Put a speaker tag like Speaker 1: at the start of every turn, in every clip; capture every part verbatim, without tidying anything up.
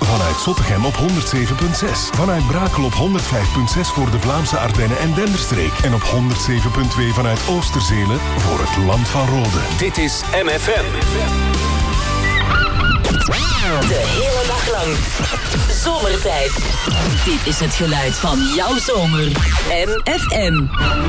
Speaker 1: Vanuit Zottegem op honderd zeven komma zes. Vanuit Brakel op honderd vijf komma zes voor de Vlaamse Ardennen en Denderstreek. En op honderd zeven komma twee vanuit Oosterzelen voor het Land van Rode.
Speaker 2: Dit is M F M.
Speaker 3: De hele dag lang. Zomertijd. Dit is het geluid van jouw zomer. M F M.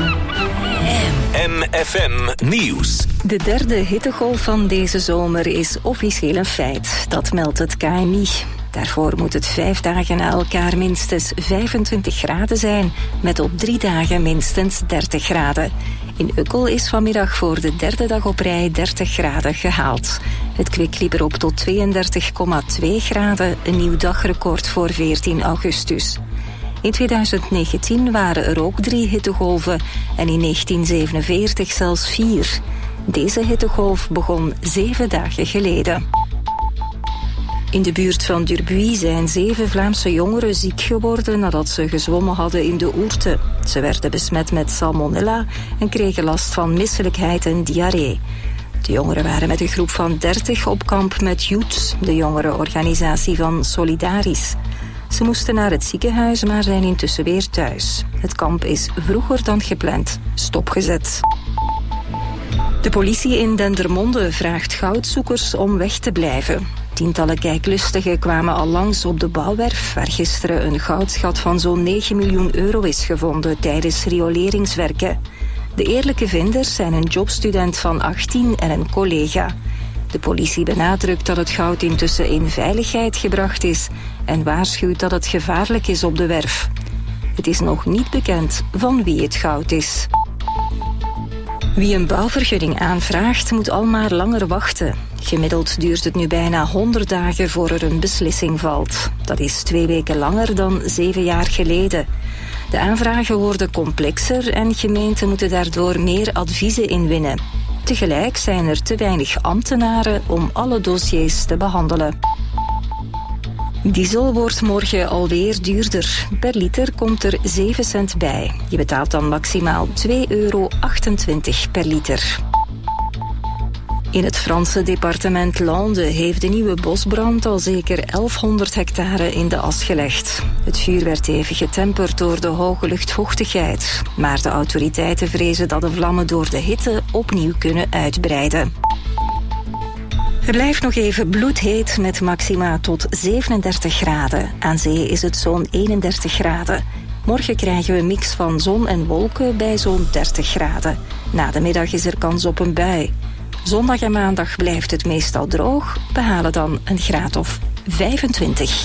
Speaker 2: M F M Nieuws.
Speaker 4: De derde hittegolf van deze zomer is officieel een feit. Dat meldt het K N I. Daarvoor moet het vijf dagen na elkaar minstens vijfentwintig graden zijn, met op drie dagen minstens dertig graden. In Ukkel is vanmiddag voor de derde dag op rij dertig graden gehaald. Het kwik liep erop tot tweeëndertig komma twee graden, een nieuw dagrecord voor veertien augustus. In tweeduizend negentien waren er ook drie hittegolven en in negentien zevenenveertig zelfs vier. Deze hittegolf begon zeven dagen geleden. In de buurt van Durbuy zijn zeven Vlaamse jongeren ziek geworden nadat ze gezwommen hadden in de Ourthe. Ze werden besmet met salmonella en kregen last van misselijkheid en diarree. De jongeren waren met een groep van dertig op kamp met Youths, de jongerenorganisatie van Solidaris. Ze moesten naar het ziekenhuis, maar zijn intussen weer thuis. Het kamp is vroeger dan gepland stopgezet. De politie in Dendermonde vraagt goudzoekers om weg te blijven. Tientallen kijklustigen kwamen al langs op de bouwwerf, waar gisteren een goudschat van zo'n negen miljoen euro is gevonden tijdens rioleringswerken. De eerlijke vinders zijn een jobstudent van achttien en een collega. De politie benadrukt dat het goud intussen in veiligheid gebracht is en waarschuwt dat het gevaarlijk is op de werf. Het is nog niet bekend van wie het goud is. Wie een bouwvergunning aanvraagt, moet al maar langer wachten. Gemiddeld duurt het nu bijna honderd dagen voor er een beslissing valt. Dat is twee weken langer dan zeven jaar geleden. De aanvragen worden complexer en gemeenten moeten daardoor meer adviezen inwinnen. Tegelijk zijn er te weinig ambtenaren om alle dossiers te behandelen. Diesel wordt morgen alweer duurder. Per liter komt er zeven cent bij. Je betaalt dan maximaal twee euro achtentwintig per liter. In het Franse departement Landes heeft de nieuwe bosbrand al zeker elfhonderd hectare in de as gelegd. Het vuur werd even getemperd door de hoge luchtvochtigheid. Maar de autoriteiten vrezen dat de vlammen door de hitte opnieuw kunnen uitbreiden. Het blijft nog even bloedheet met maxima tot zevenendertig graden. Aan zee is het zo'n eenendertig graden. Morgen krijgen we een mix van zon en wolken bij zo'n dertig graden. Na de middag is er kans op een bui. Zondag en maandag blijft het meestal droog. We halen dan een graad of vijfentwintig.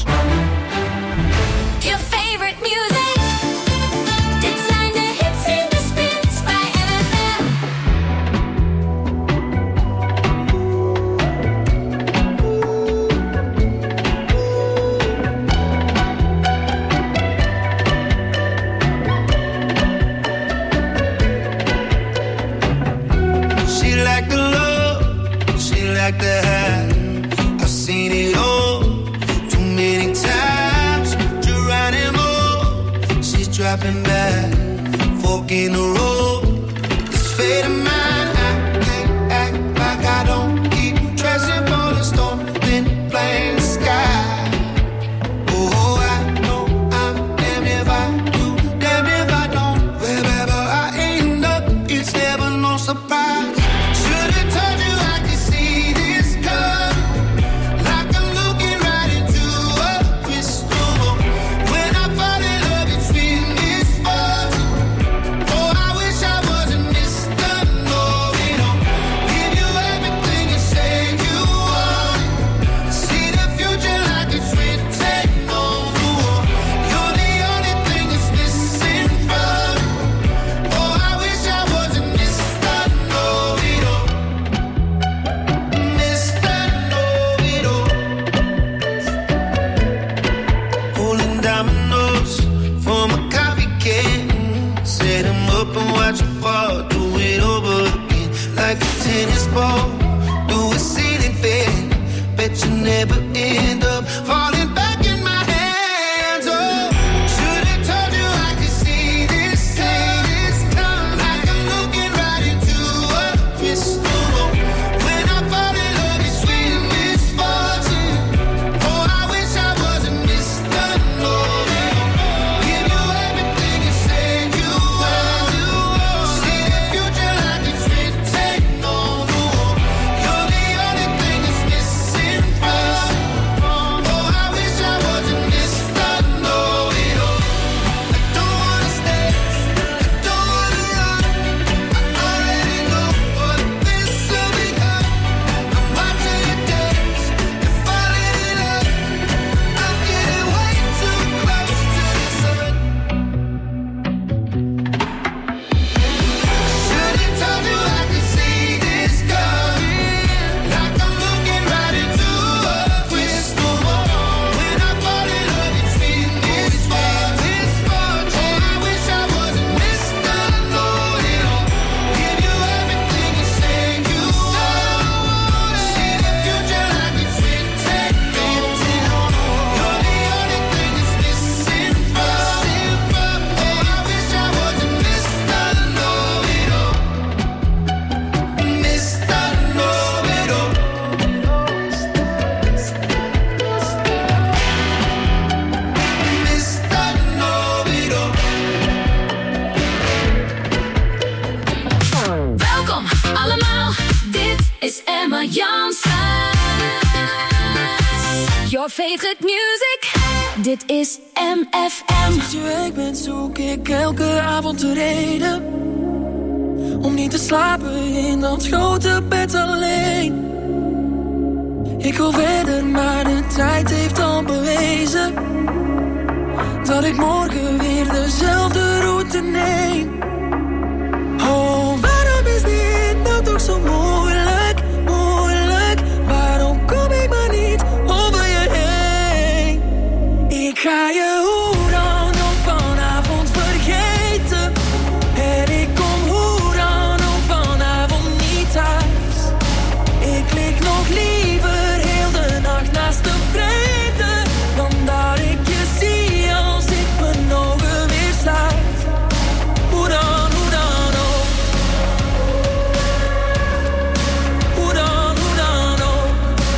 Speaker 5: Like the high, I've seen it all too many times. Geronimo, she's dropping back, fork in the road. It's fate of mine. I can't act like I don't keep dressing for the storm, then playing the sky. Oh, I know I'm damned if I do, damned if I don't. Wherever I end up, it's never no surprise. Should've told you I could see. Never end up falling back in my hands. Oh, should've told you I could see this, see this coming. Like I'm looking right into a crystal ball. When I fall in love, it's sweet misfortune. Oh, I wish I wasn't
Speaker 6: Your favorite music. Dit is M F M.
Speaker 7: Sinds je weg bent zoek ik elke avond de reden om niet te slapen in dat grote bed alleen. Ik wil verder, maar de tijd heeft al bewezen dat ik morgen weer dezelfde route neem. Oh, waarom is dit nou toch zo moeilijk, moeilijk? Waarom kom ik maar niet over je heen? Ik ga je hoe dan ook vanavond vergeten. En ik kom hoe dan ook vanavond niet thuis. Ik lig nog liever heel de nacht naast de vreemde dan dat ik je zie als ik mijn ogen weer sluit. Hoe dan, hoe dan ook. Hoe dan, hoe dan ook.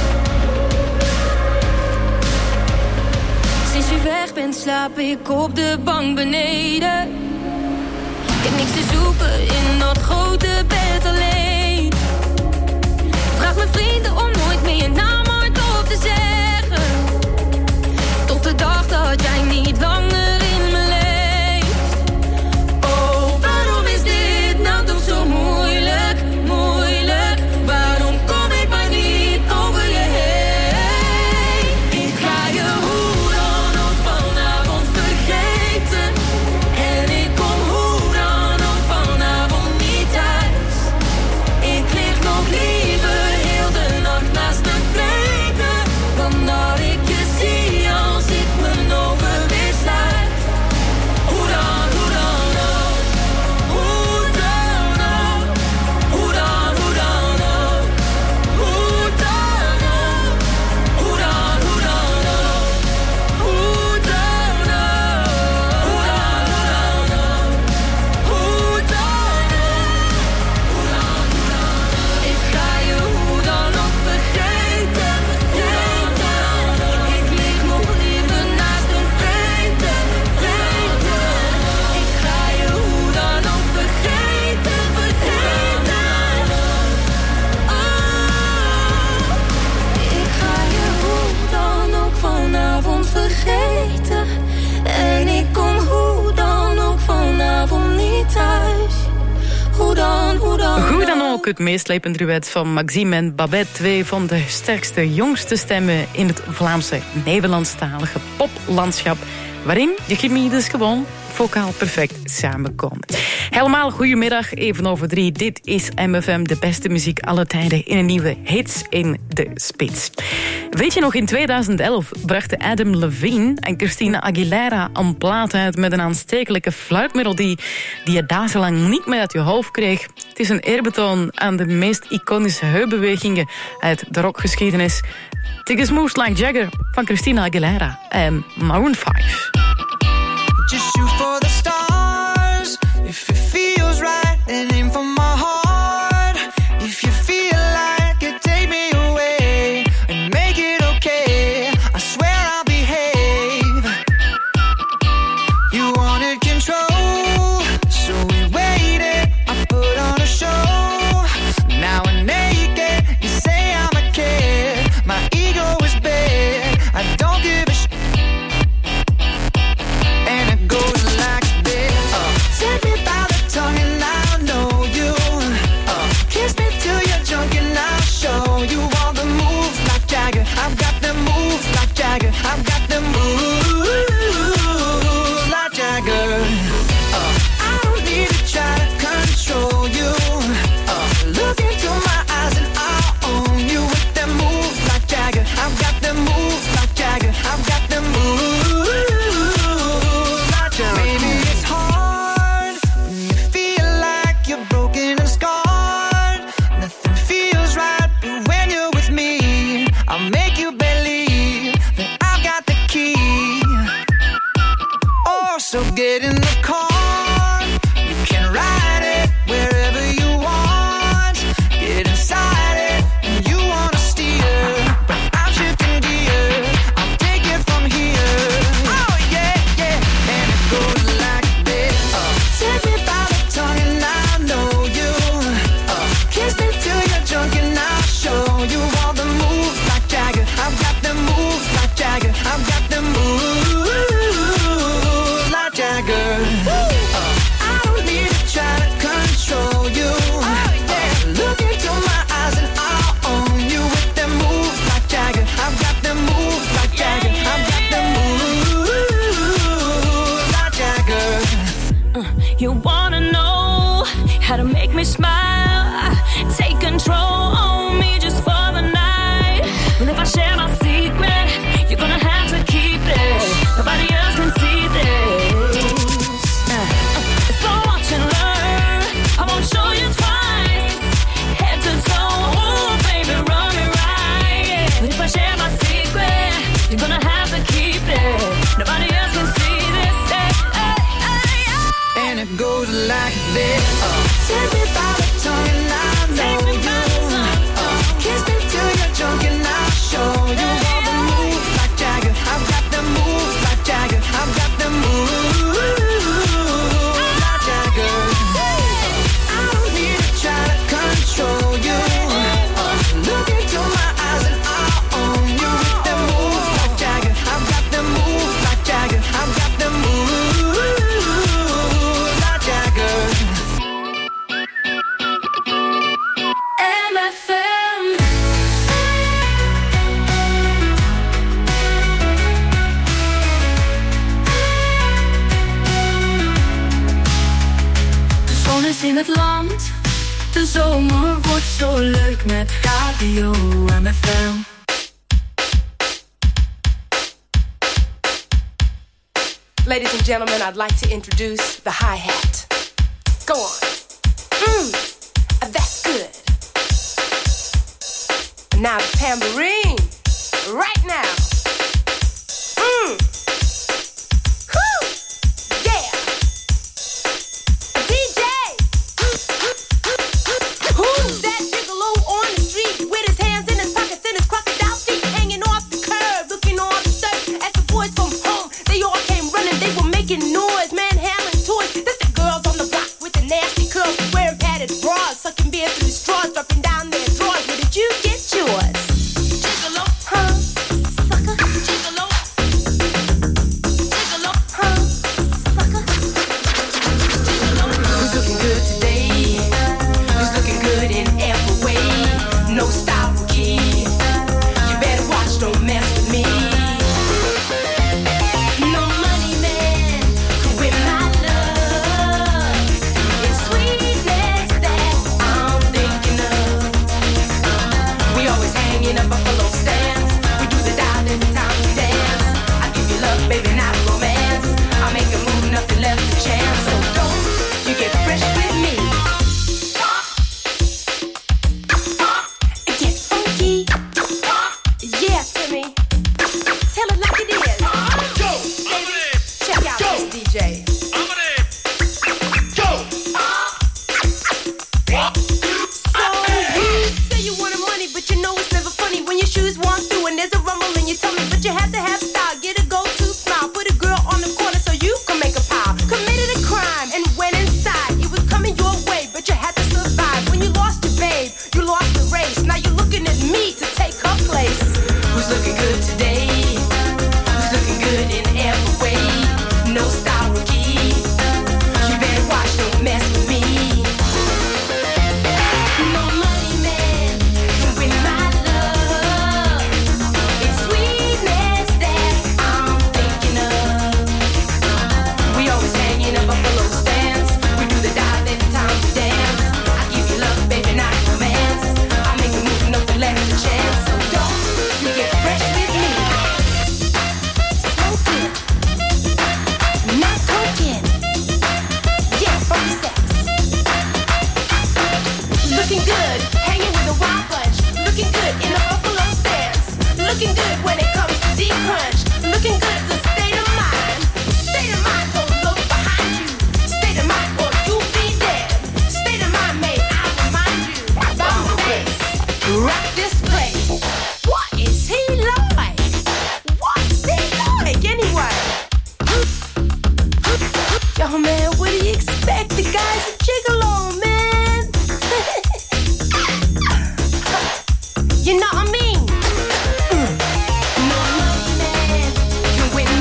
Speaker 6: Sinds je weg bent slaap ik op de bank beneden. Ik heb niks te zoeken in dat grote bed alleen. Ik vraag mijn vrienden om nooit meer je naam hardop te zeggen. Tot de dag dat jij niet langer in me leeft. Oh, waarom is dit nou toch zo moeilijk, moeilijk? Waarom kom ik maar niet over je heen? Ik ga je hoe dan ook vanavond vergeten. En ik kom hoe dan ook vanavond niet thuis. Ik lig nog liever heel de nacht naast de vreemde dan dat ik je zie als ik mijn ogen weer sluit. Hoe dan, hoe dan ook. Hoe dan ook. Hoe dan, hoe dan ook. Hoe dan ook. Hoe dan, hoe dan ook. Hoe dan ook. Hoe dan, hoe dan ook. Hoe dan ook. Hoe dan, hoe dan ook. Ik ga je hoe dan ook vergeten. Vergeten. Ik lig nog liever naast een vreemde. Vreemde. Ik ga je hoe dan ook vergeten. Vergeten. Oh. Ik ga je hoe dan ook vanavond vergeten. En ik kom hoe dan ook vanavond niet thuis. Hoe dan, hoe dan
Speaker 8: Hoe dan ook, het meeslepende duet van Maxime en Babette. Twee van de sterkste, jongste stemmen in het Vlaamse Nederlandstalige poplandschap. Waarin de chemie dus gewoon vocaal perfect samenkomen. Helemaal goedemiddag, even over drie. Dit is M F M, de beste muziek alle tijden in een nieuwe hits in de spits. Weet je nog, in tweeduizend elf brachten Adam Levine en Christina Aguilera een plaat uit met een aanstekelijke fluitmelodie die je dagenlang niet meer uit je hoofd kreeg. Het is een eerbetoon aan de meest iconische heupbewegingen uit de rockgeschiedenis. Take a Smooth Like Jagger van Christina Aguilera en Maroon vijf.
Speaker 9: Just shoot for the stars. If it feels right, then aim for my heart. If you feel like it, take me away and make it okay. I swear I'll behave. You wanted control, so we waited. I put on a show. Now I'm naked. You say I'm a kid. My ego is big. I don't give a shit. And it goes like this.
Speaker 6: how to make me smile. Take control on me just for the night. And if I share my secret, you're gonna have to keep it. Nobody else can see this. So watch and learn. I won't show you twice. Head to toe, ooh, baby, run it right. But if I share my secret, you're gonna have to keep it. Nobody else can see this. Hey, hey, hey, hey.
Speaker 9: And it goes like this. Uh, Take me by the tongue and I know you. Uh, kiss me till you're drunk and I'll show you all the moves like Jagger. I've got the moves like Jagger. I've got the moves like Jagger. I don't need to try to control you. Uh, look into my eyes and I'll own you with the moves like Jagger. I've got the moves like Jagger. I've got the moves like Jagger.
Speaker 6: M F M. De zon is in het land. De zomer wordt zo leuk met Radio M F M.
Speaker 10: Ladies and gentlemen, I'd like to introduce the hi-hat. Go on. Mmm, that's good. Now the tambourine, right now. Mmm. Whoo! Yeah. D J. Who's that gigolo on the street with his hands in his pockets and his crocodile feet hanging off the curb, looking all disturbed as the boys from home, they all came running, they were making noise, manhandling toys. This the girls on the block with the nasty curls, wearing padded bras, sucking beer through the straws, dropping down their drawers. Where did you get yours? Gigolo, huh? Sucker, gigolo. Gigolo, huh? Sucker. Gigolo. Who's looking good today? Who's looking good in every way? No style rookie. You better watch, don't mess with me. No money man can win my love. It's sweetness that I'm thinking of. We always hanging up buffalo stands. We do the dial every time we dance. I give you love, baby, not romance. I make a move, nothing left to chance. So don't you get fresh with me. Get funky. Yeah, Timmy. Tell it like it is. Check out this D J. So you say you wanted money, but you know it's never funny when your shoes walk through and there's a rumble in your tummy. But you have to have style, get a go-to smile, put a girl on the corner so you can make a pile. Committed a crime and went inside. It was coming your way, but you had to survive. When you lost your babe, you lost the race. Now you're looking at me to take her place. Who's looking good today? Who's looking good in every way? No style rookie. You better watch, don't mess with me. No money man can win my love. It's sweetness that I'm thinking of. We always hanging up buffalo stands. We do the dive every time we dance. I give you love, baby, not romance. I make a move, nothing left to chance. So don't you get fresh with me. Smoking, not coking. Yeah, funky sex. Looking good, hanging with a wild bunch. Looking good in a buffalo stance. Looking good when it comes to deep crunch. Looking good is a state of mind. State of mind, don't look behind you. State of mind, or you'll be dead. State of mind, may I remind you about the face. Rock this place. What is he like? What's he like anyway? Yo, man, what do you expect? The guy's a gigolo, man. You know what I mean? Mm. No money man can win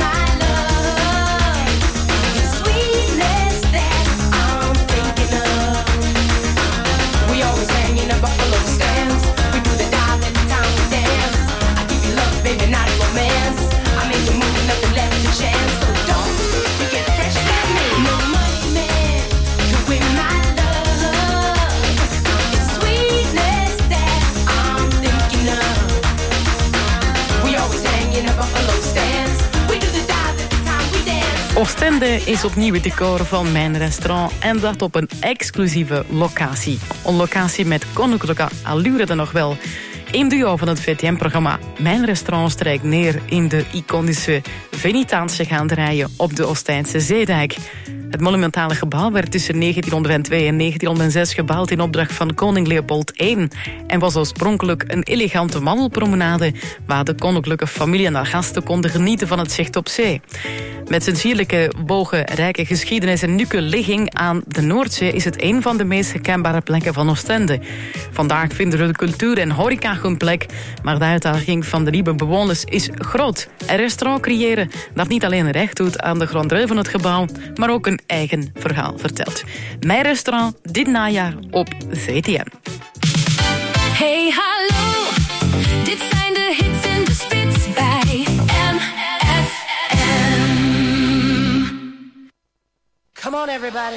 Speaker 8: Oostende is opnieuw het decor van Mijn Restaurant en dat op een exclusieve locatie. Een locatie met koninklijke allure dan nog wel. Een duo van het V T M-programma Mijn Restaurant strijkt neer in de iconische Venetiaanse gaanderijen op de Oostijnse Zeedijk. Het monumentale gebouw werd tussen negentienhonderdtwee en negentienhonderdzes gebouwd in opdracht van koning Leopold de Eerste en was oorspronkelijk een elegante wandelpromenade waar de koninklijke familie en haar gasten konden genieten van het zicht op zee. Met zijn sierlijke, bogenrijke geschiedenis en nukke ligging aan de Noordzee is het een van de meest herkenbare plekken van Oostende. Vandaag vinden de cultuur en horeca hun plek, maar de uitdaging van de nieuwe bewoners is groot. Een restaurant creëren dat niet alleen recht doet aan de grondreu van het gebouw, maar ook een eigen verhaal vertelt. Mijn Restaurant dit najaar op V T M.
Speaker 6: Hey, hallo, dit zijn de hits in de spits bij M F M.
Speaker 10: Come on, everybody.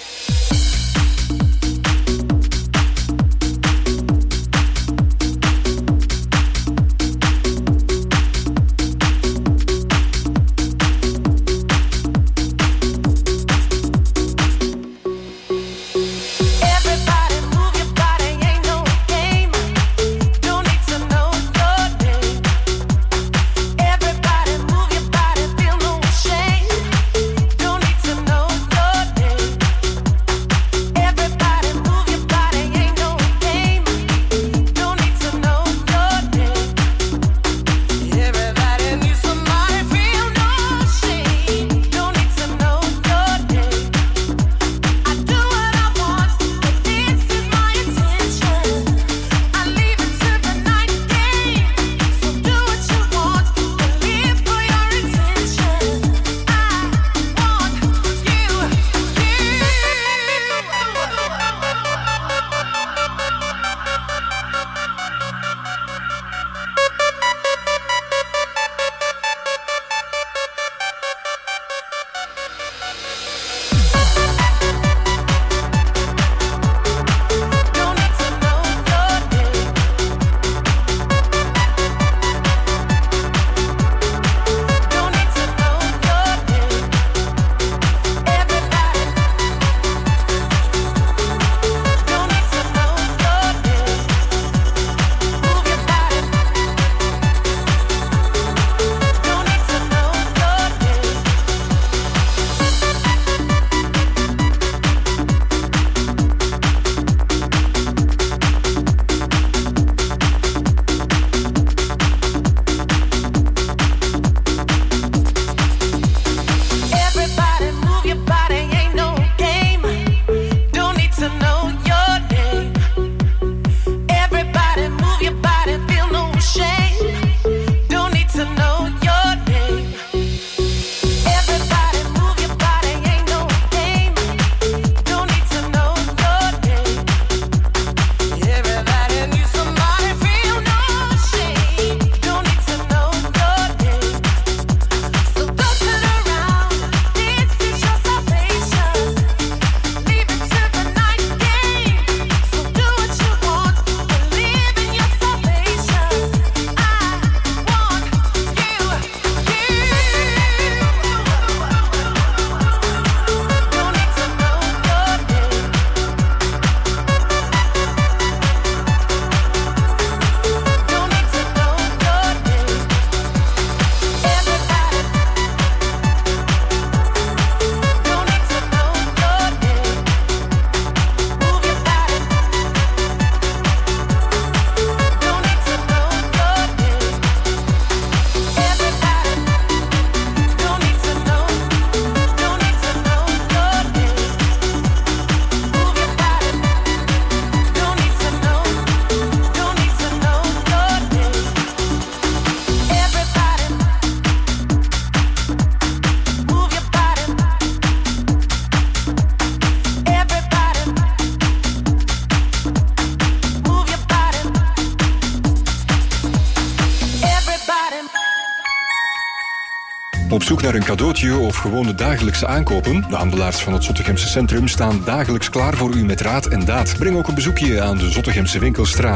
Speaker 11: Op zoek naar een cadeautje of gewoon de dagelijkse aankopen? De handelaars van het Zottegemse Centrum staan dagelijks klaar voor u met raad en daad. Breng ook een bezoekje aan de Zottegemse winkelstraten.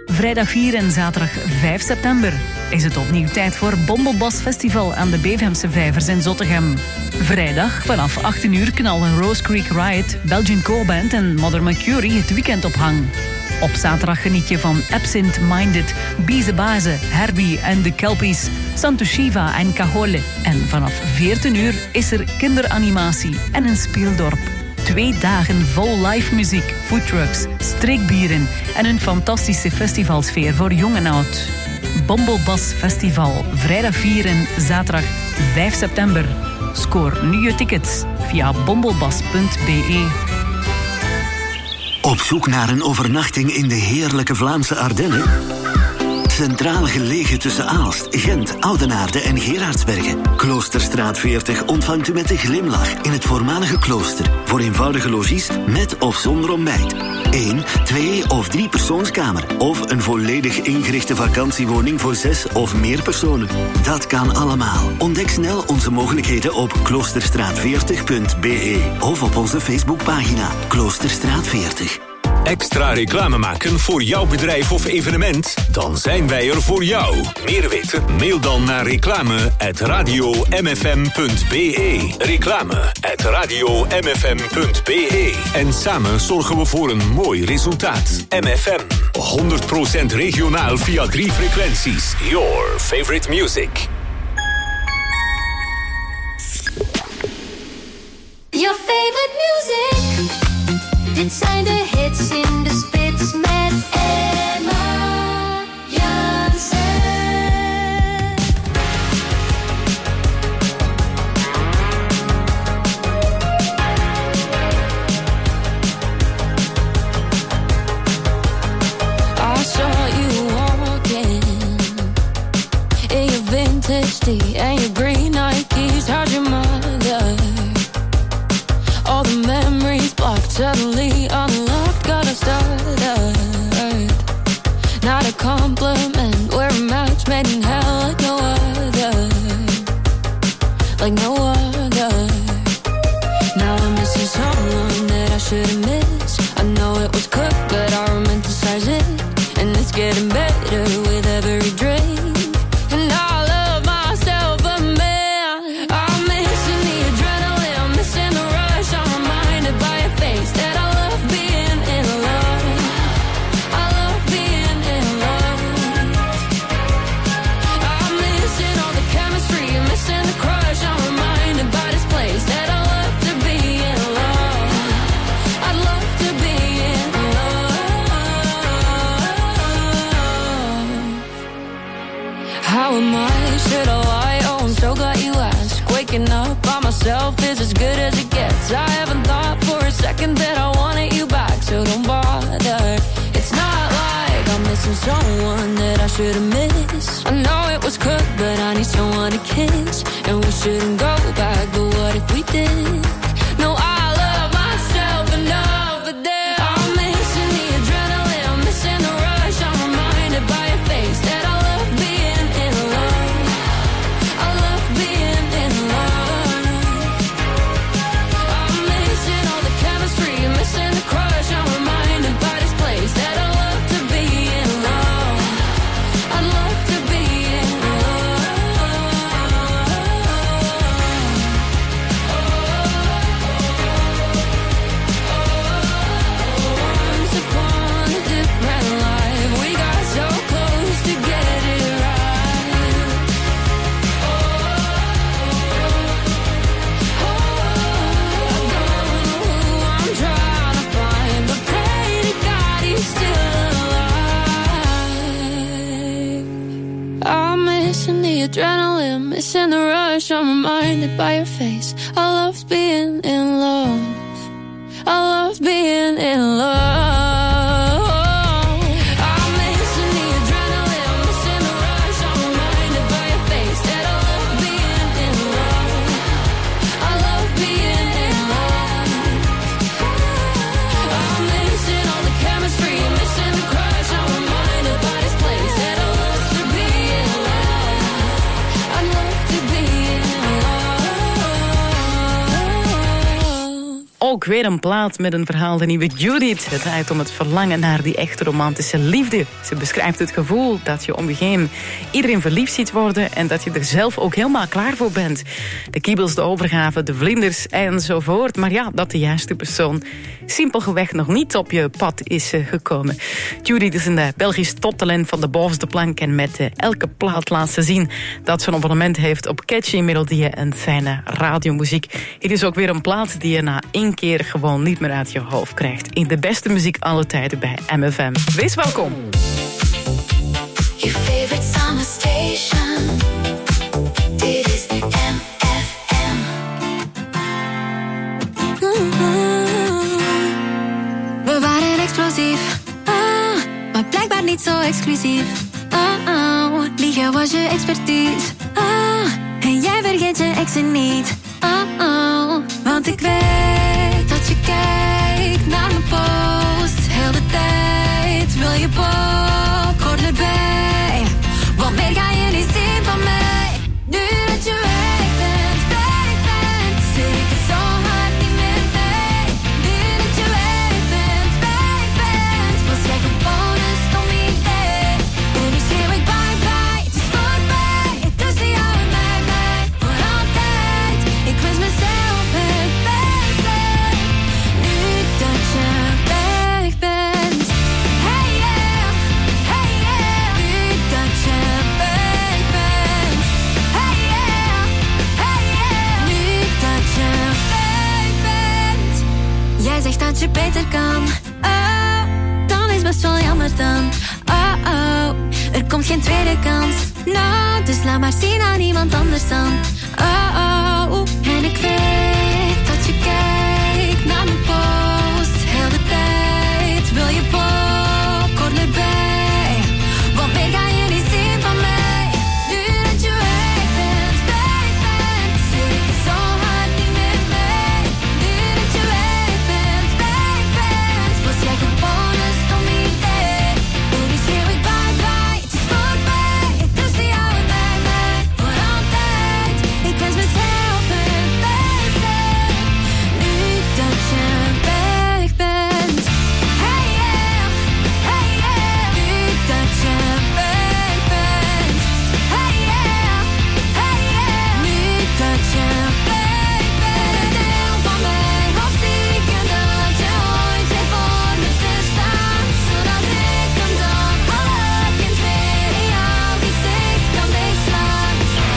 Speaker 12: Vrijdag vier en zaterdag vijf september is het opnieuw tijd voor Bombelbas Festival aan de Bevemse Vijvers in Zottegem. Vrijdag vanaf achttien uur knallen Rose Creek Riot, Belgian Core Band en Mother Mercury het weekend op hang. Op zaterdag geniet je van Absent Minded, Bize Baze, Herbie en de Kelpies, Santo Shiva en Cajole. En vanaf veertien uur is er kinderanimatie en een speeldorp. Twee dagen vol live muziek, foodtrucks, streekbieren en een fantastische festivalsfeer voor jong en oud. Bombelbas Festival, vrijdag vier en zaterdag vijf september. Scoor nu je tickets via bombelbas punt b e.
Speaker 13: Op zoek naar een overnachting in de heerlijke Vlaamse Ardennen? Centraal gelegen tussen Aalst, Gent, Oudenaarde en Gerardsbergen. Kloosterstraat veertig ontvangt u met een glimlach in het voormalige klooster. Voor eenvoudige logies met of zonder ontbijt. Eén, twee of drie persoonskamer. Of een volledig ingerichte vakantiewoning voor zes of meer personen. Dat kan allemaal. Ontdek snel onze mogelijkheden op kloosterstraat veertig punt b e of op onze Facebookpagina Kloosterstraat veertig.
Speaker 2: Extra reclame maken voor jouw bedrijf of evenement? Dan zijn wij er voor jou. Meer weten? Mail dan naar reclame at radio m f m punt b e. Reclame at radio m f m punt b e. En samen zorgen we voor een mooi resultaat. M F M, honderd procent regionaal via drie frequenties. Your favorite music.
Speaker 6: Your favorite music. Dit zijn de hits in de spits met Emma Jansen.
Speaker 7: I saw you walking in your vintage tee and your green Nikes. How'd your mother? All the memories blocked, suddenly unlocked, got us started. Not a compliment, we're a match made in hell like no other. Like no other. Now I'm missing someone that I should've missed. I know it was cooked, but I romanticize it. And it's getting better with every drink. And I love myself a man. I'm missing the adrenaline, I'm missing the rush. I'm reminded by a face that I love being in love. I love being in love. I'm missing all the chemistry, I'm missing the crush. I'm reminded by this place that I love to be in love. I'd love to be in love. How am I? Should I lie? Oh, I'm so glad you asked. Waking up by myself is as good as it gets. I haven't thought for a second that I wanted you back, so don't bother. It's not like I'm missing someone that I should've missed. I know it was cooked, but I need someone to kiss. And we shouldn't go back, but what if we did? No, I love myself enough, but then I'm missing the adrenaline, I'm missing the rush. I'm reminded by a face that I love being in love. I love being in love. I'm missing all the chemistry, I'm missing the crush. I'm reminded by this place that I love to be in love. I love to be in love. Once upon a different life, we got so close to get it right. I don't know who I'm trying to find, but pray to God he's still alive. I'm missing the adrenaline, missing the rush. I'm reminded by your face. I love being in love. I love being in love. I'm missing the adrenaline, I'm missing the rush. I'm reminded by your face that I love being in love. I love being in love. I'm missing all the chemistry, I'm missing the crush. I'm reminded by this place that I love to be in love. I love to be in love.
Speaker 8: Ook weer een plaat met een verhaal, de nieuwe Judith. Het draait om het verlangen naar die echte romantische liefde. Ze beschrijft het gevoel dat je om je heen iedereen verliefd ziet worden en dat je er zelf ook helemaal klaar voor bent. De kiebels, de overgave, de vlinders enzovoort. Maar ja, dat de juiste persoon simpelweg nog niet op je pad is uh, gekomen. Judith is een uh, Belgisch toptalent van de bovenste plank en met uh, elke plaat laat ze zien dat ze een abonnement heeft op catchy melodieën en fijne radiomuziek. Het is ook weer een plaat die je na één keer gewoon niet meer uit je hoofd krijgt. In de beste muziek alle tijden bij M F M. Wees welkom.
Speaker 14: Your favorite summer station. Dit is M F M.
Speaker 6: We waren explosief, ah, maar blijkbaar niet zo exclusief. Oh, oh, liegen was je expertise. Ah, en jij vergeet je exen niet. Oh, oh, want ik weet dat je kijkt naar mijn post. Heel de tijd wil je popcorn erbij. Want meer ga je niet zien van mij. Nu dat je weg bent, weg bent, zit ik er zo hard niet meer mee. Nu dat je weg bent, weg bent, was jij gewoon een stom idee. En nu schreeuw ik bye bye, het is voorbij. Tussen jou en mij, mij, voor altijd. Ik wens mezelf het beste. Nu dat je weg bent. Hey yeah, hey yeah. Nu dat je weg bent. Hey yeah, hey yeah. Nu dat je weg bent. Jij zegt dat je beter kan. Oh, dan is best wel jammer dan. Oh oh, er komt geen tweede kans. Nou, dus laat maar zien aan iemand anders dan. Oh oh, en ik weet dat je kijkt naar mijn post. Heel de tijd wil je popcorn erbij. Want meer ga je niet zien van mij. Nu dat je weg bent, weg bent, zit ik er zo hard niet meer mee. Nu dat je weg bent, weg bent, was jij gewoon een stom idee. En nu schreeuw ik bye bye, het is voorbij. Tussen jou en mij, mij, voor altijd. Ik wens mezelf het beste. Nu dat je weg bent. Hey yeah, hey yeah. Nu dat je weg bent. Hey yeah, hey yeah. Nu dat je weg bent. Deel van mij, hoofdsteken dat je ooit weer voor me te staan. Zodat ik hem dan alle kind weer in jouw gezicht kan dichtslaan.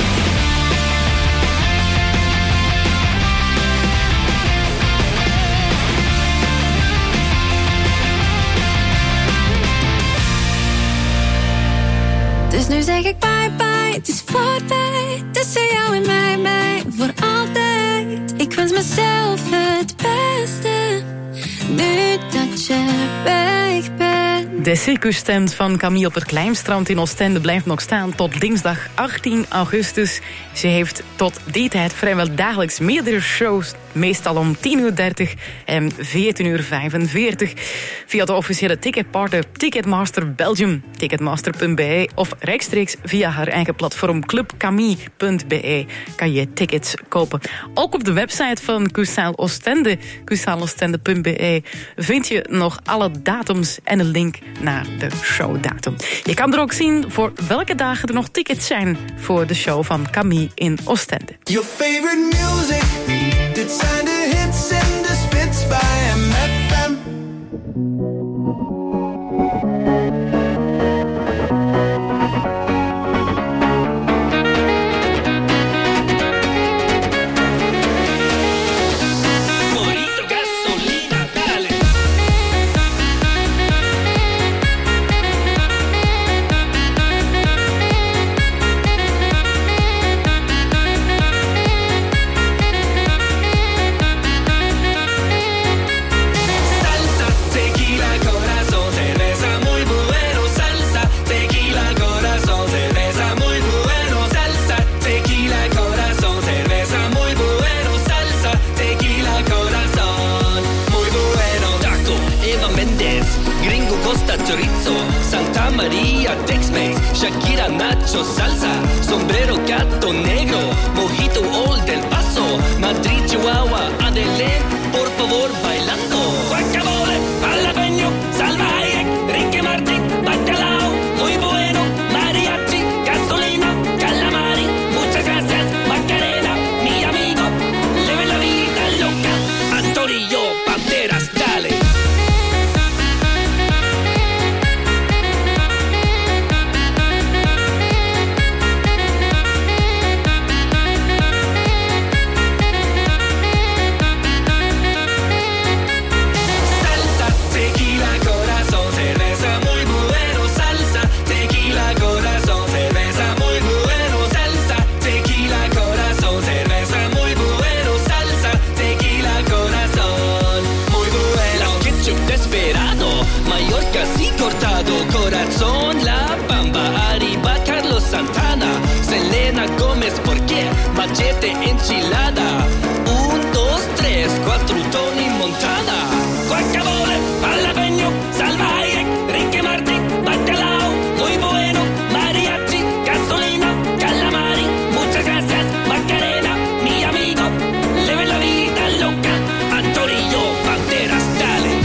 Speaker 6: Dus nu zeg ik bye bye, het is voorbij. Tussen jou en mij, mij, voor altijd. Ik wens mezelf het beste. Nu dat je weg bent.
Speaker 8: De circustent van Camille op het Kleinstrand in Oostende blijft nog staan tot dinsdag achttien augustus. Ze heeft tot die tijd vrijwel dagelijks meerdere shows, meestal om tien uur dertig en veertien uur vijfenveertig. Via de officiële ticketpartner Ticketmaster Belgium, ticketmaster punt b e, of rechtstreeks via haar eigen platform club camille punt b e kan je tickets kopen. Ook op de website van Cursaal Oostende, cursaal oostende punt b e, vind je nog alle datums en een link naar de showdatum. Je kan er ook zien voor welke dagen er nog tickets zijn voor de show van Camille in Oostende.
Speaker 5: Your favorite music, dit zijn de hits en de spits bij M F M.
Speaker 15: Chorizo, Santa Maria, Tex-Mex, Shakira, Nacho, Salsa, Sombrero, Gato Negro, Mojito, Old Del Paso, Madrid, Chihuahua, Adelén, por favor, machete, enchilada. Un, dos, tres, cuatro, Tony Montana. Guacamole, jalapeño, salvaje, Ricky Martin, bacalao, muy bueno. Mariachi, gasolina, calamari, muchas gracias, Macarena, mi amigo. Leve la vida loca, a Torillo, Banderas, dale.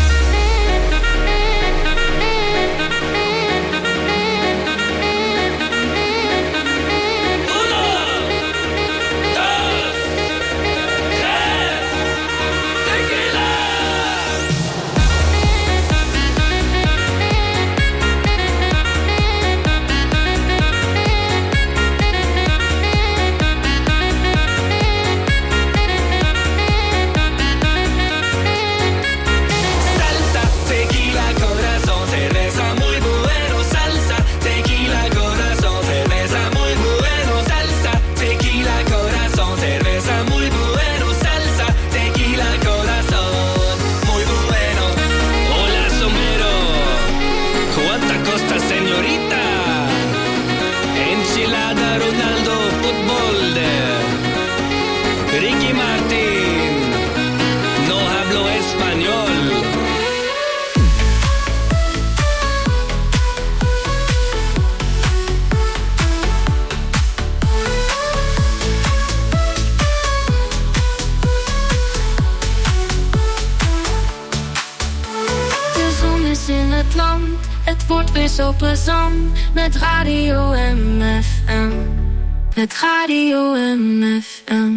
Speaker 6: Zo plezant met Radio M F M. Met Radio M F M.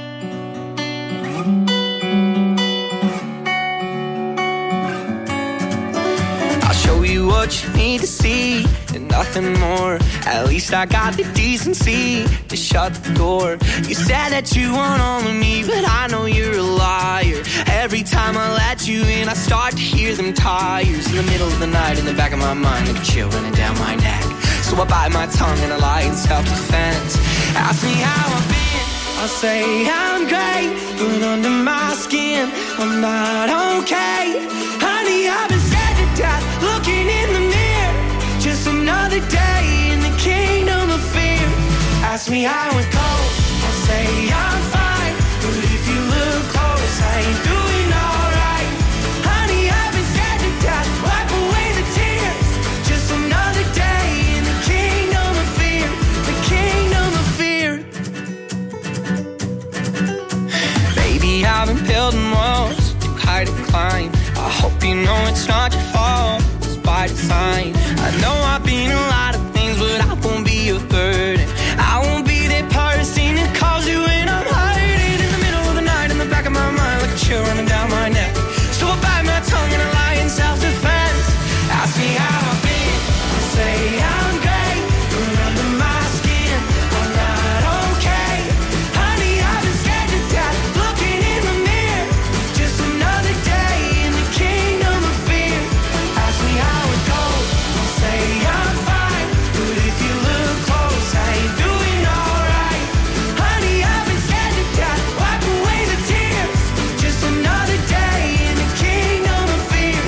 Speaker 9: I'll show you what you need to see and nothing more. At least I got the decency to shut the door. You said that you want all of me, but I know you're a liar. Every time I let you in, I start to hear them tires in the middle of the night, in the back of my mind, like a chill running down my neck. So I bite my tongue and I lie in self-defense. Ask me how I've been, I'll say I'm great, but under my skin, I'm not okay. Honey, I've been scared to death, looking in the mirror. Just another day in the kingdom of fear. Ask me how it goes, I'll say I'm fine, but if you look close, I ain't doing alright. Honey, I've been scared to death, wipe away the tears. Just another day in the kingdom of fear, the kingdom of fear. Baby, I've been building walls too high to climb. I hope you know it's not your fault, it's by design. I know I've been a lot of things, but I won't be a burden. I won't be that person that calls you when I'm hiding in the middle of the night, in the back of my mind, like a chill running down my neck. So I bite my tongue and I lie in self-defense. Ask me how I've been, I'll say I'm great, but under my skin, I'm not okay. Honey, I've been scared to death, looking in the mirror. Just another day in the kingdom of fear. Ask me how it goes, I'll say I'm fine, but if you look close, I ain't doing alright. Honey, I've been scared to death, wipe away the tears. Just another day in the kingdom of fear.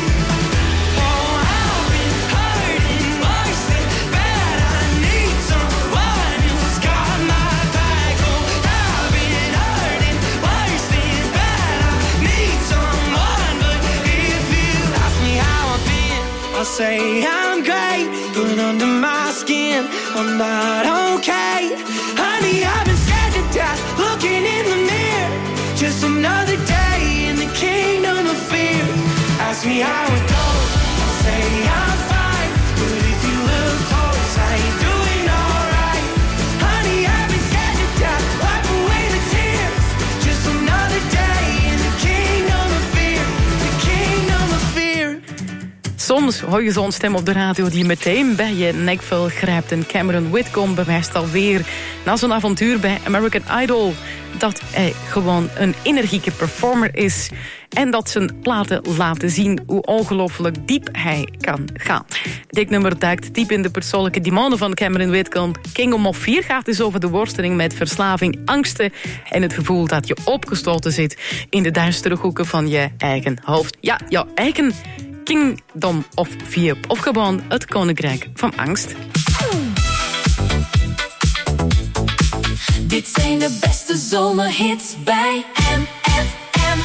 Speaker 9: Oh, I've been hurting worse than bad. I need someone who's got my back. Oh, I've been hurting worse than bad. I need someone, but if you ask me how I've been, I'll say I'm great, but under my skin, I'm not okay. Honey, I've been scared to death, looking in the mirror. Just another day in the kingdom of fear. Ask me how it goes, I'll say I'm fine, but if you look close, I ain't doing alright. Honey, I've been scared to death, wipe away the tears. Just another day in the kingdom of fear, the kingdom of fear.
Speaker 8: Soms hoor je zo'n stem op de radio die meteen bij je nekvel grijpt. En Cameron Whitcomb bewijst alweer na zo'n avontuur bij American Idol dat hij gewoon een energieke performer is. En dat zijn platen laten zien hoe ongelooflijk diep hij kan gaan. Dit nummer duikt diep in de persoonlijke demonen van Cameron Whitcomb. Kingdom of Fear gaat dus over de worsteling met verslaving, angsten en het gevoel dat je opgesloten zit in de duistere hoeken van je eigen hoofd. Ja, jouw eigen Kingdom of Fear, of gewoon het koninkrijk van angst.
Speaker 16: Dit zijn de beste zomerhits bij M F M.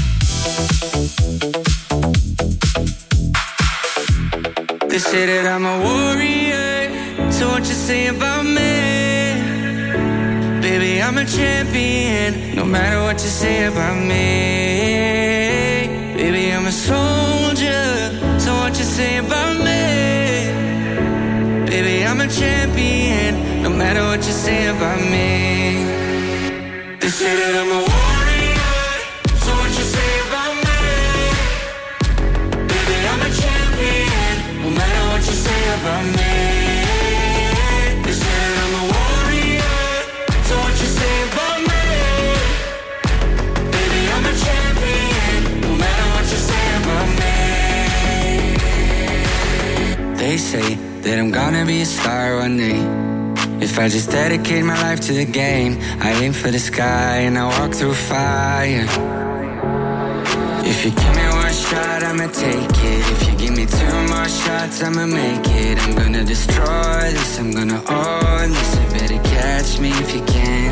Speaker 9: They say that I'm a warrior, so what you say about me? Baby, I'm a champion, no matter what you say about me. Baby, I'm a soldier, so what you say about me? Baby, I'm a champion, no matter what you say about me. They say that I'm a warrior, so what you say about me? Baby, I'm a champion, no matter what you say about me. They say that I'm a warrior, so what you say about me? Baby, I'm a champion, no matter what you say about me. They say that I'm gonna be a star one day. If I just dedicate my life to the game, I aim for the sky and I walk through fire. If you give me one shot, I'ma take it. If you give me two more shots, I'ma make it. I'm gonna destroy this, I'm gonna own this. You better catch me if you can.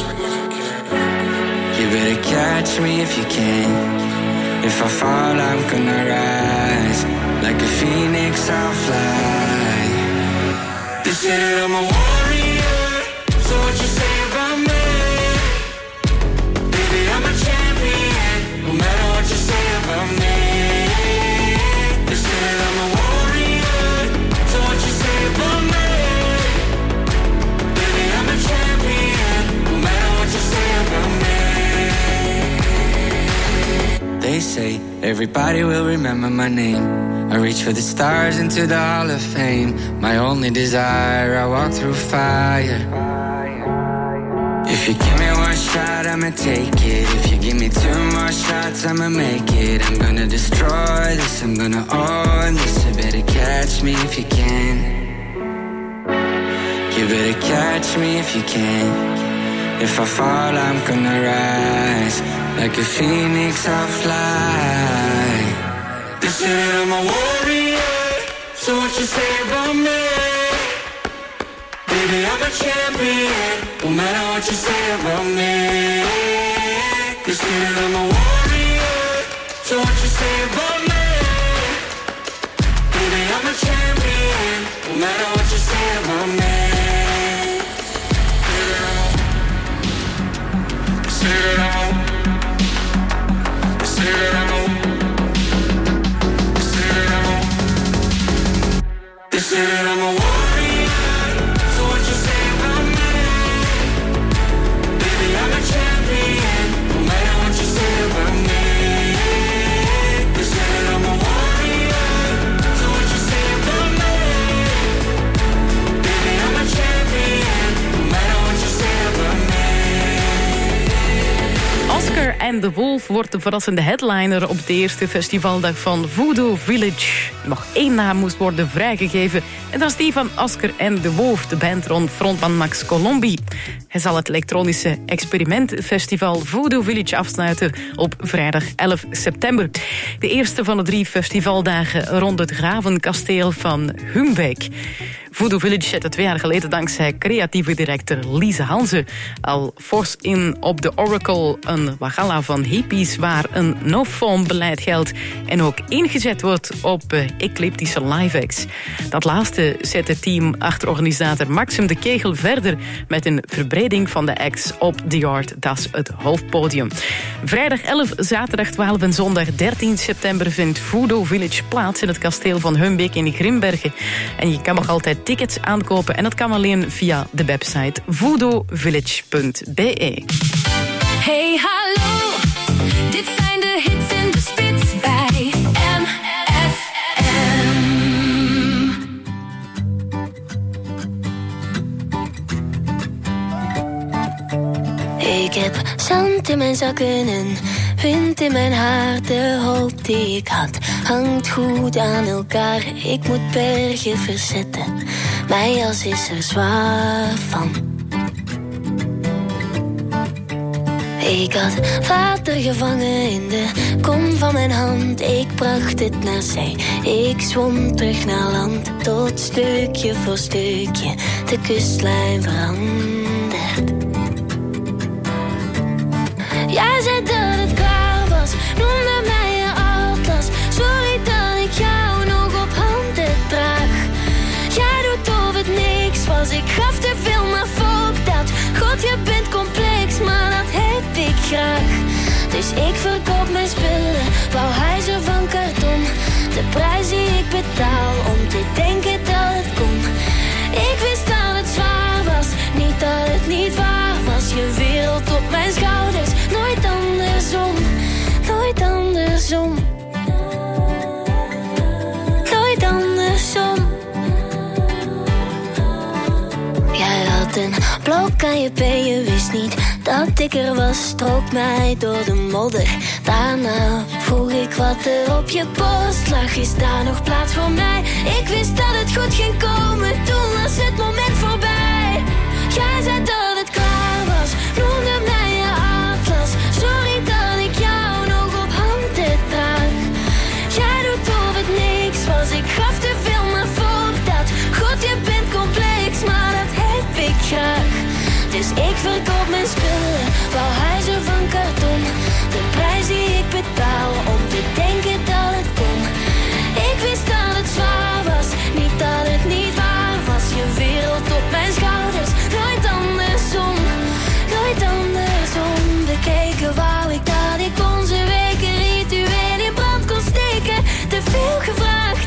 Speaker 9: You better catch me if you can. If I fall, I'm gonna rise. Like a phoenix, I'll fly. They say that I'm a warrior, so what you say about me? Baby, I'm a champion, no matter what you say about me. They say that I'm a warrior, so what you say about me? Baby, I'm a champion, no matter what you say about me. They say everybody will remember my name. I reach for the stars into the Hall of Fame. My only desire, I walk through fire. If you give me one shot, I'ma take it. If you give me two more shots, I'ma make it. I'm gonna destroy this, I'm gonna own this. You better catch me if you can. You better catch me if you can. If I fall, I'm gonna rise. Like a phoenix, I'll fly. They say that I'm a warrior, so what you say about me? Baby, I'm a champion, no matter what you say about me. They say that I'm a warrior, so what you say about me? Baby, I'm a champion, no matter what you say about me. Say that I'm a, say that I'm a, they say that I'm a warrior, so what you say about me? Baby, I'm a champion, no matter what you say about me. They say that I'm a warrior, so what you say about me? Baby, I'm a champion, no matter what you say about me.
Speaker 8: Oscar and the Wolf wordt de verrassende headliner op de eerste festivaldag van Voodoo Village. Nog één naam moest worden vrijgegeven en dat is die van Oscar and the Wolf, de band rond frontman Max Colombi. Hij zal het elektronische experimentfestival Voodoo Village afsluiten op vrijdag elf september. De eerste van de drie festivaldagen rond het Gravenkasteel van Humbeek. Voodoo Village zette twee jaar geleden dankzij creatieve directeur Lise Hanze al fors in op de Oracle, een wagala van hippies waar een no-phone beleid geldt en ook ingezet wordt op uh, ecliptische live-acts. Dat laatste zet het team achter organisator Maxim de Kegel verder met een verbreding van de acts op The Yard, dat is het hoofdpodium. Vrijdag elf, zaterdag twaalf en zondag dertien september vindt Voodoo Village plaats in het kasteel van Humbeek in Grimbergen. En je kan nog altijd tickets aankopen en dat kan alleen via de website voodoo village punt b e.
Speaker 16: Hey, hallo, dit zijn de hits in de spits bij M F M.
Speaker 17: Ik heb zand in mijn zakken en wind in mijn haar. De hoop die ik had hangt goed aan elkaar. Ik moet bergen verzetten, mijn jas is er zwaar van. Ik had water gevangen in de kom van mijn hand. Ik bracht het naar zee, ik zwom terug naar land. Tot stukje voor stukje de kustlijn verandert. Dus ik verkoop mijn spullen, bouw huizen van karton. De prijs die ik betaal om te denken dat het kon. Ik wist dat het zwaar was, niet dat het niet waar was. Je wereld op mijn schouders, nooit andersom, nooit andersom. Nooit andersom. Jij had een blok aan je been, je wist niet dat ik er was. Strook mij door de modder. Daarna vroeg ik wat er op je post lag. Is daar nog plaats voor mij? Ik wist dat het goed ging komen, toen was het moment voorbij. Jij zei dat het klaar was, noemde mij je atlas. Sorry dat ik jou nog op handen draag. Jij doet of het niks was, ik gaf te veel maar voor dat. God, je bent complex, maar dat heb ik graag. Dus ik verkoop mijn spullen, bouw huizen van karton. De prijs die ik betaal om te denken dat het kon. Ik wist dat het zwaar was, niet dat het niet waar was. Je wereld op mijn schouders, nooit andersom, nooit andersom. Bekeken wou ik dat ik onze weken ritueel in brand kon steken. Te veel gevraagd,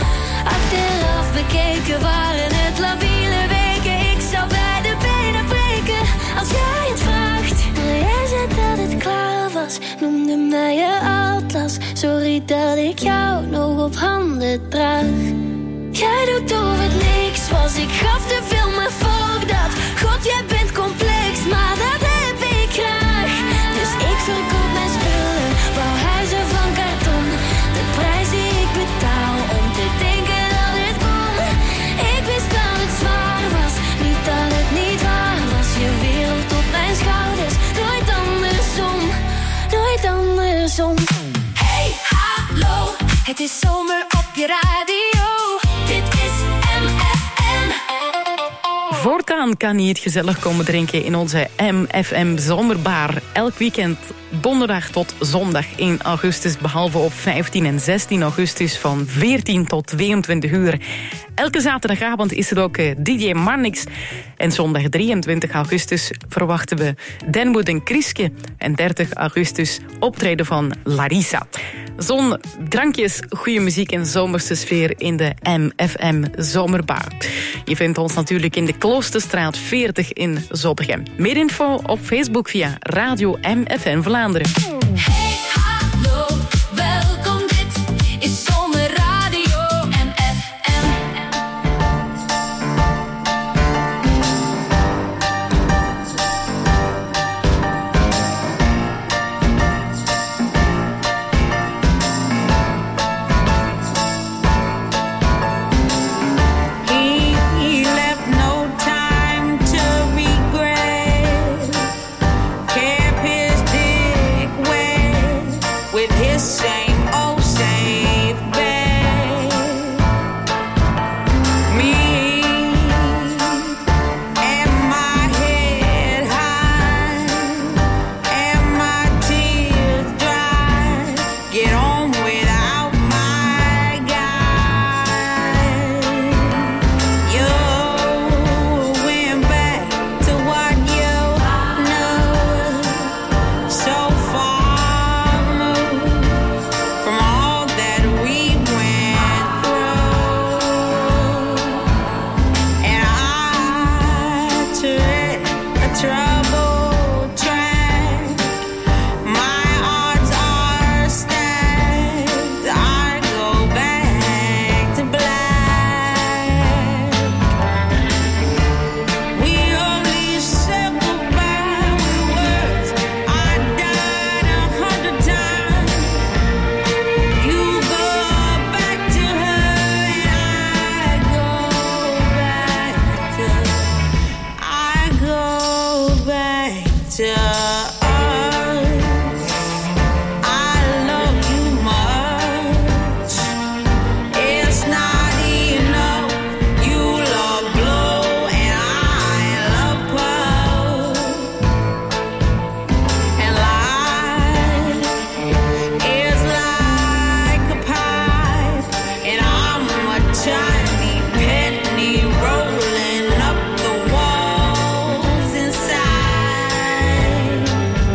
Speaker 17: achteraf bekeken waren het labiele weken. Ik zou bij de benen breken als jij het vraagt. Maar jij zei dat het klaar was, noemde mij je atlas. Sorry dat ik jou nog op handen draag. Jij doet of het niks was, ik gaf te veel maar voor dat. God, jij bent complex, maar dat heb ik graag. Dus ik verkoop mijn spullen, bouw huizen van karton. De prijs die ik betaal om te denken dat het kon. Ik wist dat het zwaar was, niet dat het niet waar was. Je wereld op mijn schouders, nooit andersom, nooit andersom.
Speaker 16: Hey, hallo, het is zomer op je radio. Dit is M F M.
Speaker 8: Voortaan kan je het gezellig komen drinken in onze M F M Zomerbar. Elk weekend donderdag tot zondag in augustus, behalve op vijftien en zestien augustus van veertien tot tweeëntwintig uur. Elke zaterdagavond is er ook D J Marnix. En zondag drieëntwintig augustus verwachten we Denwood en Kriske. En dertig augustus optreden van Larissa. Zon, drankjes, goede muziek en zomerse sfeer in de M F M Zomerbar. Je vindt ons natuurlijk in de Kloosterstraat veertig in Zottegem. Meer info op Facebook via Radio M F M Vlaanderen.
Speaker 16: Hey, hallo, welkom, dit is Zomerradio M F M.
Speaker 18: He left no time to regret. Kept his dick wet with his same old safe bet. Me and my head high and my tears dry. Get on without my guy. You went back to what you know, so far removed from all that we went through. And I tread a troubled track. My odds are stacked. I go back to black. We only said goodbye with words. I died a hundred times. You go back to her and I go back to I go back to us. I love you much. It's not enough. You love blow and I love puff. And life is like a pipe, and I'm a tiny penny rolling up the walls inside.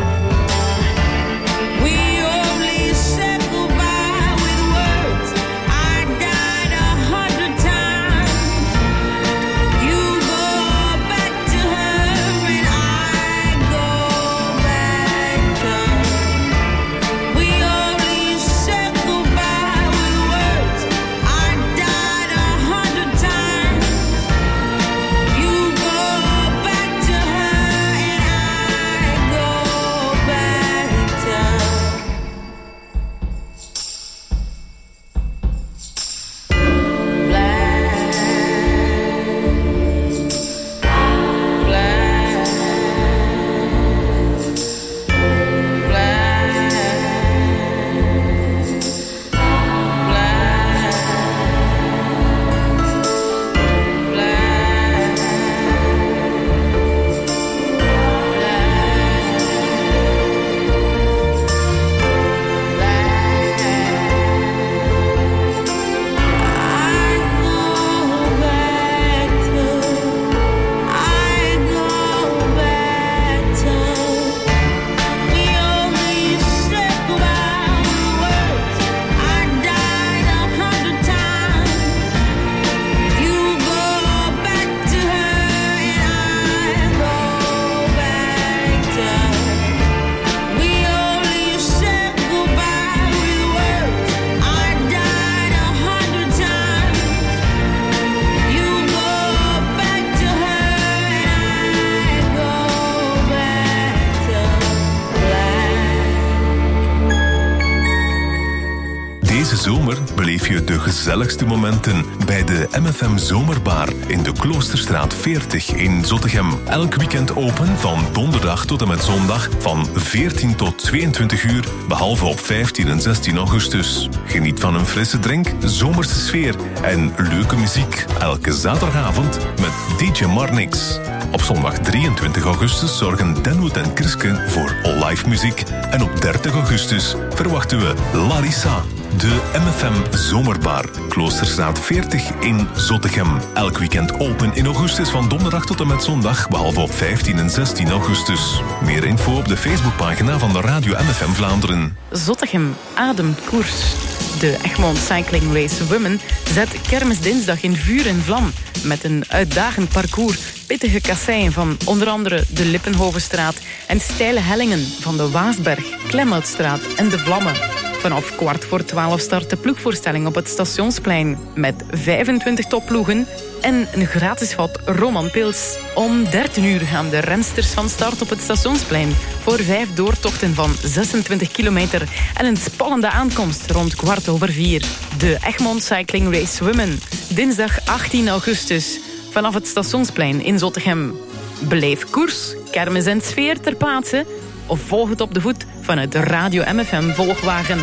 Speaker 1: zomer beleef je de gezelligste momenten bij de M F M Zomerbar in de Kloosterstraat veertig in Zottegem. Elk weekend open van donderdag tot en met zondag van veertien tot tweeëntwintig uur, behalve op vijftien en zestien augustus. Geniet van een frisse drink, zomerse sfeer en leuke muziek. Elke zaterdagavond met D J Marnix. Op zondag drieëntwintig augustus zorgen Denwood en Kriske voor live muziek. En op dertig augustus verwachten we Larissa. De M F M Zomerbar, Kloosterstraat veertig in Zottegem. Elk weekend open in augustus van donderdag tot en met zondag, behalve op vijftien en zestien augustus. Meer info op de Facebookpagina van de Radio M F M Vlaanderen.
Speaker 8: Zottegem ademt koers. De Egmond Cycling Race Women zet kermisdinsdag in vuur en vlam. Met een uitdagend parcours, pittige kasseien van onder andere de Lippenhovenstraat en steile hellingen van de Waasberg, Klemhoutstraat en de Vlammen. Vanaf kwart voor twaalf start de ploegvoorstelling op het Stationsplein met vijfentwintig topploegen en een gratis vat Roman Pils. Om dertien uur gaan de rensters van start op het Stationsplein voor vijf doortochten van zesentwintig kilometer en een spannende aankomst rond kwart over vier. De Egmond Cycling Race Women, dinsdag achttien augustus, vanaf het Stationsplein in Zottegem. Beleef koers, kermis en sfeer ter plaatse of volg het op de voet vanuit de Radio M F M Volgwagen.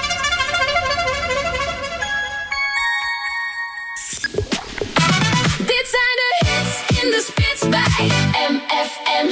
Speaker 16: Dit zijn de hits in de spits bij M F M.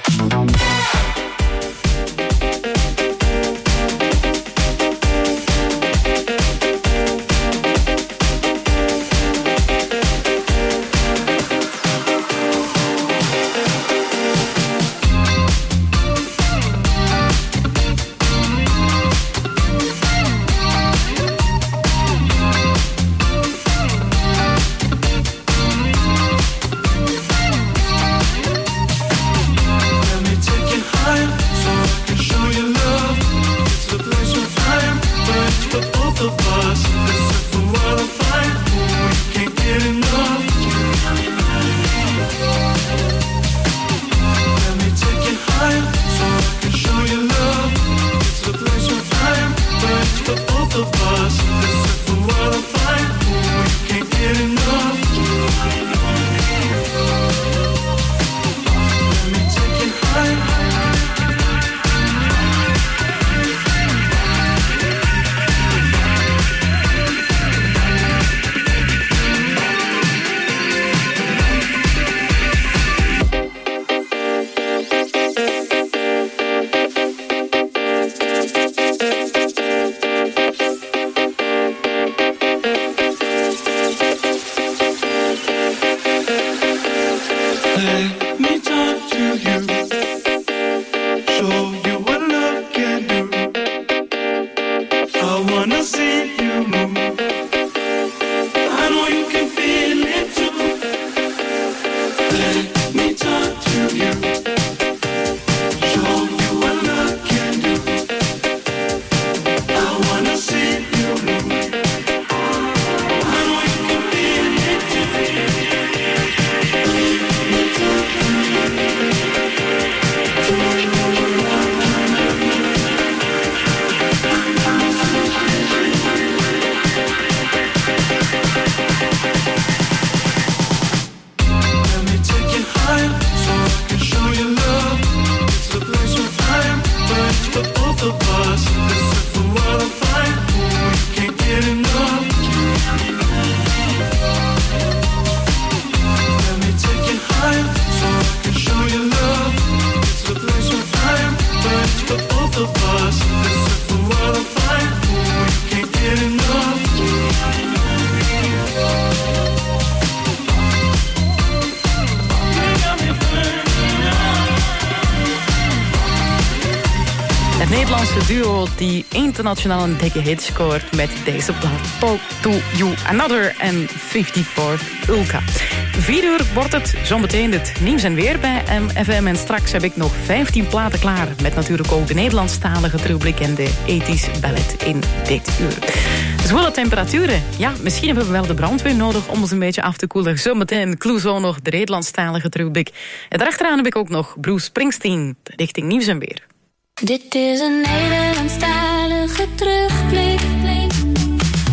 Speaker 8: Die internationaal een dikke hit scoort met deze plaat Talk to You Another en vijfenvijftig Ulka. Vier uur wordt het zometeen het nieuws en weer bij M F M. En straks heb ik nog vijftien platen klaar. Met natuurlijk ook de Nederlandstalige rubriek en de ethisch ballet in dit uur. Zwoele temperaturen. Ja, misschien hebben we wel de brandweer nodig om ons een beetje af te koelen. Zometeen Clouseau nog de Nederlandstalige rubriek. En daarachteraan heb ik ook nog Bruce Springsteen richting nieuws en weer.
Speaker 17: Dit is een Nederlandstalige terugblik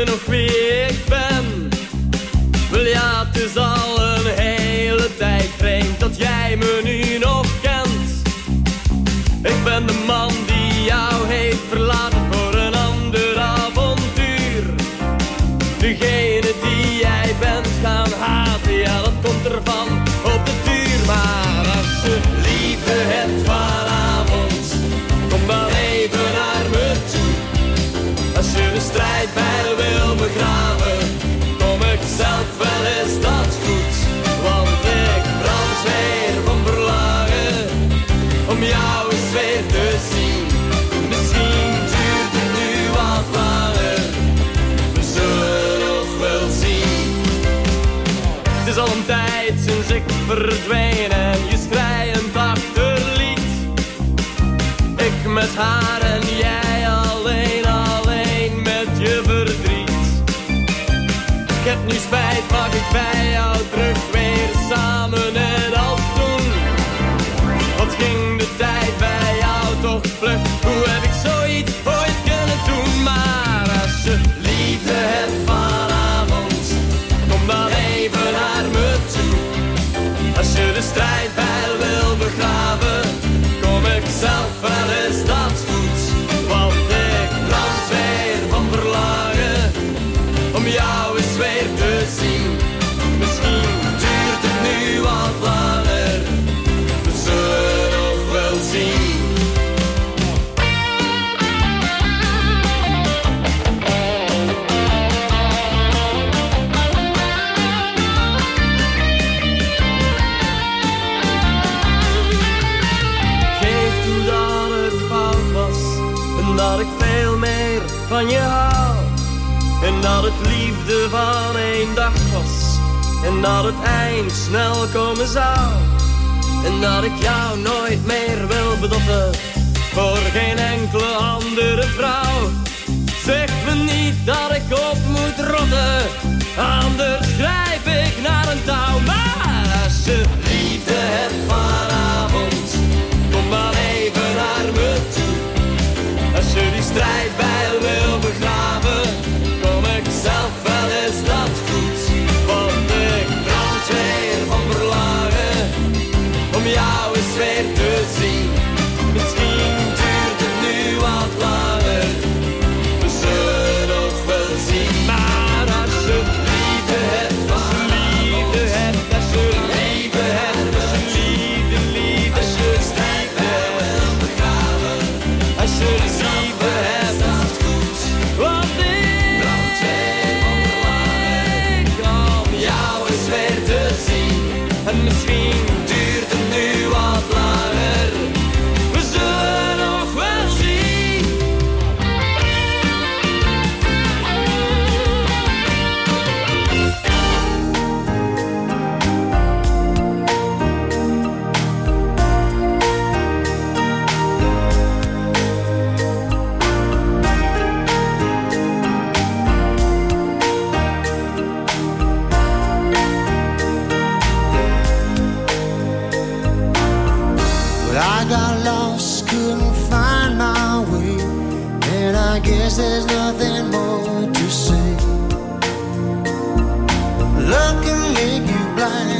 Speaker 19: nog wie ik ben? Wel ja, het is al een hele tijd vreemd dat jij me nu nog kent. Ik ben de man die jou heeft verlaten voor een ander avontuur. Degene die jij bent gaan haten, ja dat komt ervan op de duur. Maar als je liefde hebt vanavond, kom dan even naar me toe. Als je de strijdbijl wil begraven, kom ik zelf wel eens dat goed. Want ik brand weer van verlangen om jou eens weer te zien. Misschien duurt het nu wat langer, we zullen nog wel zien. Het is al een tijd sinds ik verdween en je schreiend achterliet. Ik met haar en jij alleen, alleen met je verdriet. Ik heb nu spijt, mag ik bij jou terug weer samen net als toen. Wat ging de tijd bij jou toch vlug, hoe heb ik zoiets ooit kunnen doen? Maar als je liefde hebt vanavond, kom dan even naar me toe. Als je de strijdbijl wil begraven, kom ik zelf wel eens dat goed. Want ik brand weer van verlangen om jou eens weer te zien. Misschien duurt het nu wat langer, we zullen nog wel zien. Geef toe dat het fout was en dat ik veel meer van je hou. En dat het liefde van één dag was en dat het eind snel komen zou. En dat ik jou nooit meer wil bedotten voor geen enkele andere vrouw. Zeg me niet dat ik op moet rotten, anders grijp ik naar een touw. Maar als je liefde hebt vanavond, kom dan even naar me toe. Als je die strijdbijl wil begraven, kom ik zelf wel eens dat goed. Want ik brand weer van verlangen om jou eens weer te zien. Misschien duurt het nu wat langer, we zullen nog wel zien. Maar als je liefde hebt, als je liefde hebt, als je liefde hebt, als je liefde, liefde, als je strijdbijl wil begraven, als je liefde hebt, dat is goed. Want ik brand weer van verlangen om jou eens weer te zien. En misschien duurt het nu wat langer, we zullen nog wel zien.
Speaker 5: But I got lost, couldn't find my way, and I guess there's nothing more to say. Love can make you blind